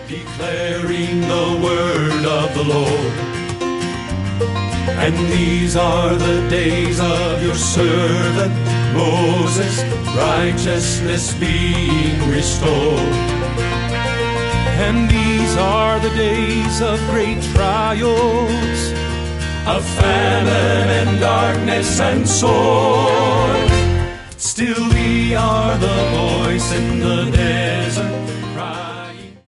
declaring the word of the Lord. And these are the days of your servant Moses, righteousness being restored. And these are the days of great trials, of famine and darkness and sword. Still we are the voice in the desert,